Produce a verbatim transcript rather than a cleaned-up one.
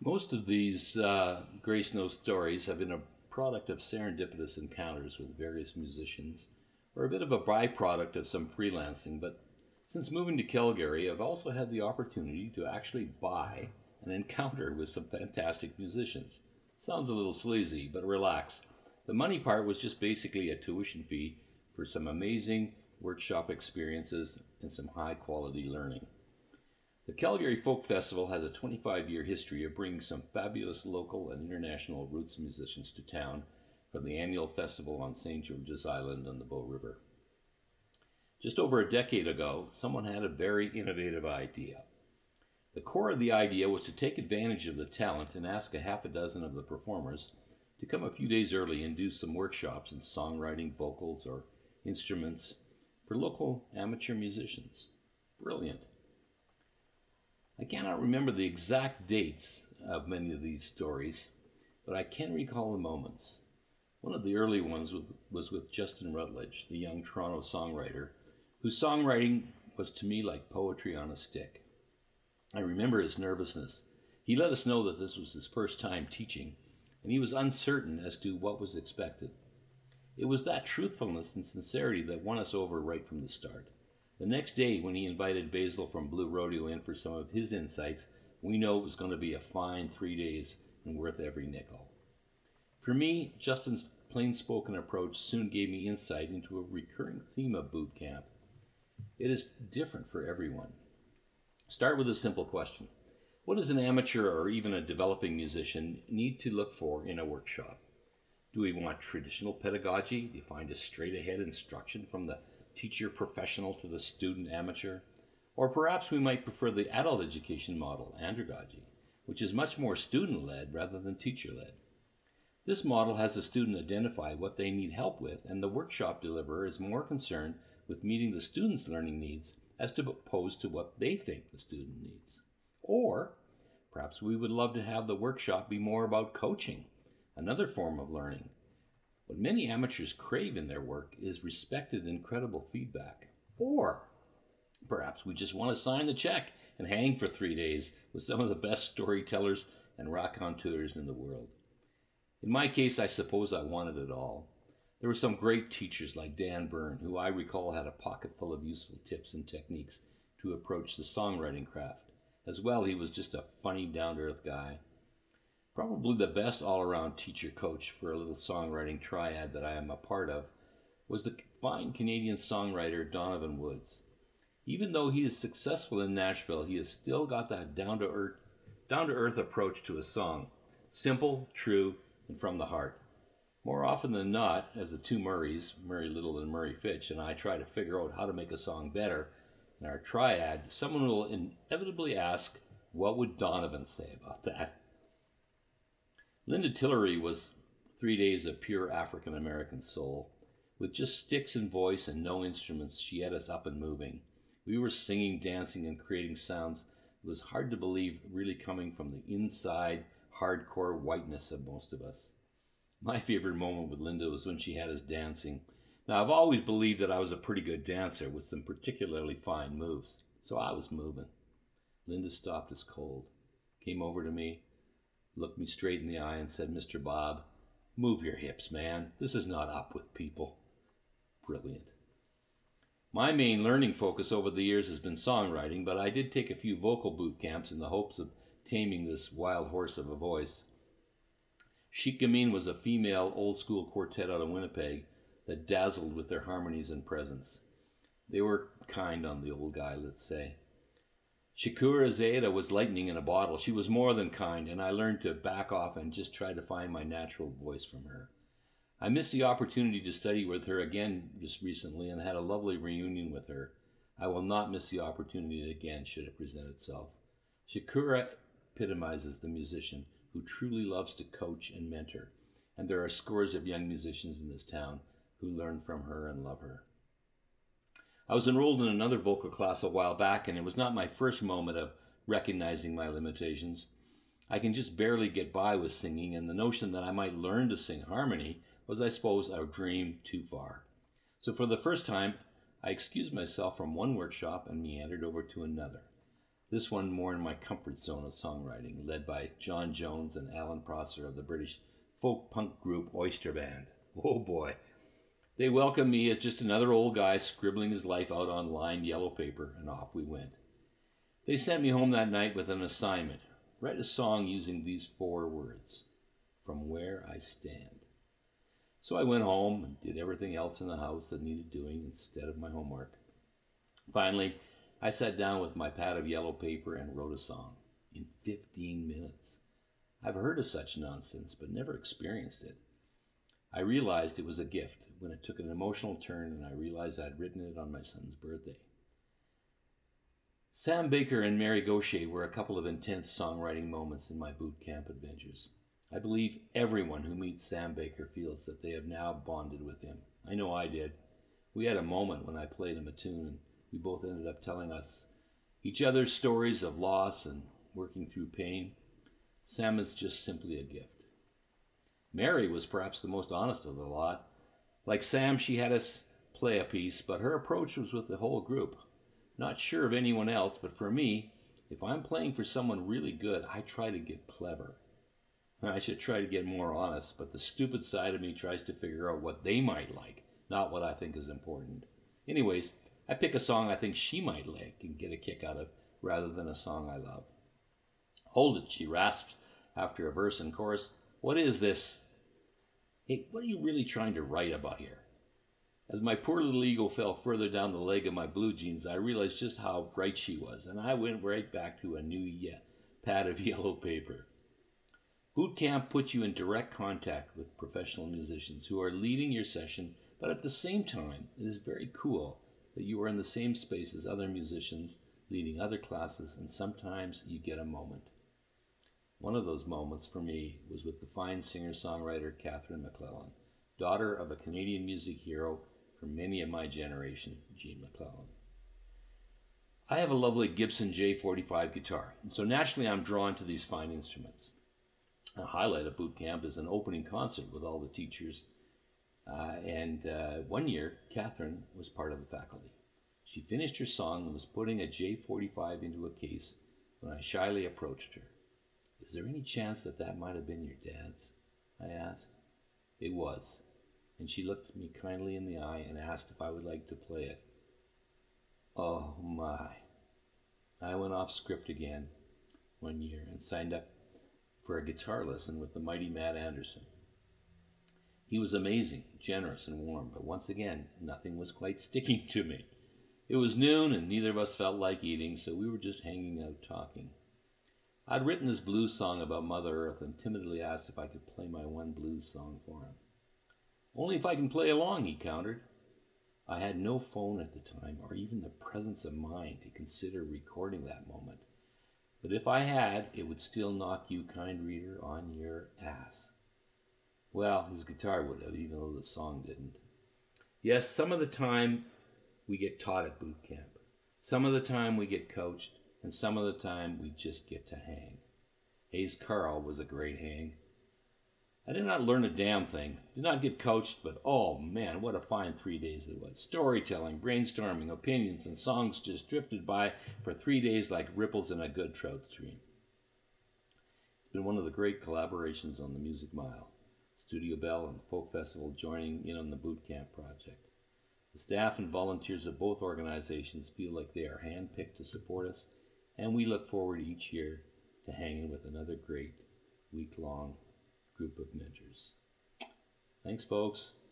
Most of these uh, Gray Snow stories have been a product of serendipitous encounters with various musicians, or a bit of a byproduct of some freelancing. But since moving to Calgary, I've also had the opportunity to actually buy an encounter with some fantastic musicians. Sounds a little sleazy, but relax. The money part was just basically a tuition fee for some amazing workshop experiences and some high quality learning. The Calgary Folk Festival has a twenty-five year history of bringing some fabulous local and international roots musicians to town for the annual festival on Saint George's Island on the Bow River. Just over a decade ago, someone had a very innovative idea. The core of the idea was to take advantage of the talent and ask a half a dozen of the performers to come a few days early and do some workshops in songwriting, vocals, or instruments for local amateur musicians. Brilliant. I cannot remember the exact dates of many of these stories, but I can recall the moments. One of the early ones was with Justin Rutledge, the young Toronto songwriter, whose songwriting was to me like poetry on a stick. I remember his nervousness. He let us know that this was his first time teaching, and he was uncertain as to what was expected. It was that truthfulness and sincerity that won us over right from the start. The next day, when he invited Basil from Blue Rodeo in for some of his insights, we know it was going to be a fine three days and worth every nickel. For me, Justin's plain-spoken approach soon gave me insight into a recurring theme of boot camp. It is different for everyone. Start with a simple question. What does an amateur or even a developing musician need to look for in a workshop? Do we want traditional pedagogy, defined as straight-ahead instruction from the teacher professional to the student amateur? Or perhaps we might prefer the adult education model, andragogy, which is much more student-led rather than teacher-led. This model has the student identify what they need help with, and the workshop deliverer is more concerned with meeting the student's learning needs as opposed to what they think the student needs. Or perhaps we would love to have the workshop be more about coaching, another form of learning. What many amateurs crave in their work is respected and credible feedback. Or perhaps we just want to sign the check and hang for three days with some of the best storytellers and raconteurs in the world. In my case, I suppose I wanted it all. There were some great teachers like Dan Byrne, who I recall had a pocket full of useful tips and techniques to approach the songwriting craft. As well, he was just a funny, down-to-earth guy. Probably the best all-around teacher-coach for a little songwriting triad that I am a part of was the fine Canadian songwriter Donovan Woods. Even though he is successful in Nashville, he has still got that down-to-earth, down-to-earth approach to a song. Simple, true, and from the heart. More often than not, as the two Murrays, Murray Little and Murray Fitch, and I try to figure out how to make a song better in our triad, someone will inevitably ask, what would Donovan say about that? Linda Tillery was three days of pure African-American soul. With just sticks and voice and no instruments, she had us up and moving. We were singing, dancing, and creating sounds it was hard to believe really coming from the inside, hardcore whiteness of most of us. My favorite moment with Linda was when she had us dancing. Now, I've always believed that I was a pretty good dancer with some particularly fine moves, so I was moving. Linda stopped us cold, came over to me, looked me straight in the eye and said, Mister Bob, move your hips, man. This is not up with people. Brilliant. My main learning focus over the years has been songwriting, but I did take a few vocal boot camps in the hopes of taming this wild horse of a voice. Chic Gamine was a female old-school quartet out of Winnipeg that dazzled with their harmonies and presence. They were kind on the old guy, let's say. Shakura Zayda was lightning in a bottle. She was more than kind, and I learned to back off and just try to find my natural voice from her. I missed the opportunity to study with her again just recently and had a lovely reunion with her. I will not miss the opportunity again should it present itself. Shakura epitomizes the musician who truly loves to coach and mentor, and there are scores of young musicians in this town who learn from her and love her. I was enrolled in another vocal class a while back, and it was not my first moment of recognizing my limitations. I can just barely get by with singing, and the notion that I might learn to sing harmony was, I suppose, a dream too far. So for the first time, I excused myself from one workshop and meandered over to another. This one more in my comfort zone of songwriting, led by John Jones and Alan Prosser of the British folk punk group Oyster Band. Oh boy. They welcomed me as just another old guy scribbling his life out on lined yellow paper, and off we went. They sent me home that night with an assignment. Write a song using these four words: from where I stand. So I went home and did everything else in the house that needed doing instead of my homework. Finally, I sat down with my pad of yellow paper and wrote a song in fifteen minutes. I've heard of such nonsense, but never experienced it. I realized it was a gift when it took an emotional turn, and I realized I'd written it on my son's birthday. Sam Baker and Mary Gaucher were a couple of intense songwriting moments in my boot camp adventures. I believe everyone who meets Sam Baker feels that they have now bonded with him. I know I did. We had a moment when I played him a tune, and we both ended up telling us each other's stories of loss and working through pain. Sam is just simply a gift. Mary was perhaps the most honest of the lot. Like Sam, she had us play a piece, but her approach was with the whole group. Not sure of anyone else, but for me, if I'm playing for someone really good, I try to get clever. I should try to get more honest, but the stupid side of me tries to figure out what they might like, not what I think is important. Anyways, I pick a song I think she might like and get a kick out of, rather than a song I love. Hold it, she rasps after a verse and chorus. What is this? Hey, what are you really trying to write about here? As my poor little ego fell further down the leg of my blue jeans, I realized just how right she was, and I went right back to a new ye- pad of yellow paper. Boot camp puts you in direct contact with professional musicians who are leading your session, but at the same time, it is very cool that you are in the same space as other musicians leading other classes, and sometimes you get a moment. One of those moments for me was with the fine singer-songwriter Catherine McClellan, daughter of a Canadian music hero for many of my generation, Gene McClellan. I have a lovely Gibson J forty-five guitar, and so naturally I'm drawn to these fine instruments. A highlight of boot camp is an opening concert with all the teachers, uh, and uh, one year Catherine was part of the faculty. She finished her song and was putting a J forty-five into a case when I shyly approached her. Is there any chance that that might have been your dad's? I asked. It was, and she looked me kindly in the eye and asked if I would like to play it. Oh my. I went off script again one year and signed up for a guitar lesson with the mighty Matt Anderson. He was amazing, generous, and warm, but once again, nothing was quite sticking to me. It was noon and neither of us felt like eating, so we were just hanging out talking. I'd written this blues song about Mother Earth and timidly asked if I could play my one blues song for him. Only if I can play along, he countered. I had no phone at the time or even the presence of mind to consider recording that moment. But if I had, it would still knock you, kind reader, on your ass. Well, his guitar would have, even though the song didn't. Yes, some of the time we get taught at boot camp. Some of the time we get coached. And some of the time we just get to hang. Hayes Carl was a great hang. I did not learn a damn thing, did not get coached, but oh man, what a fine three days it was. Storytelling, brainstorming, opinions, and songs just drifted by for three days like ripples in a good trout stream. It's been one of the great collaborations on the Music Mile. Studio Bell and the Folk Festival joining in on the boot camp project. The staff and volunteers of both organizations feel like they are handpicked to support us, and we look forward each year to hanging with another great week-long group of mentors. Thanks, folks.